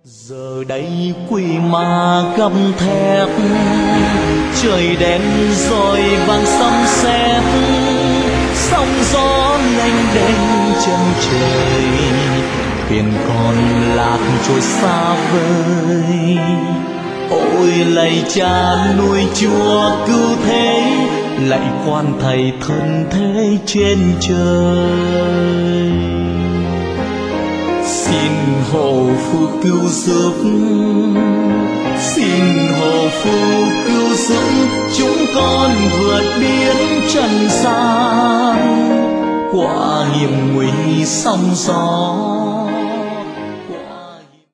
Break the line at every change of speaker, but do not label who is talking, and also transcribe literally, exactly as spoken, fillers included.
Giờ đây quỷ ma gầm thét, trời đen rồi vàng sấm sét, sóng gió lênh đênh chân trời, thuyền còn lạc trôi xa vời. Ôi lạy Cha nuôi Chúa cứu thế, lạy Quan Thầy thân thế trên trời, xin hộ phù cứu giúp, xin hộ phù cứu giúp chúng con vượt biển trần gian, qua hiểm nguy sóng gió.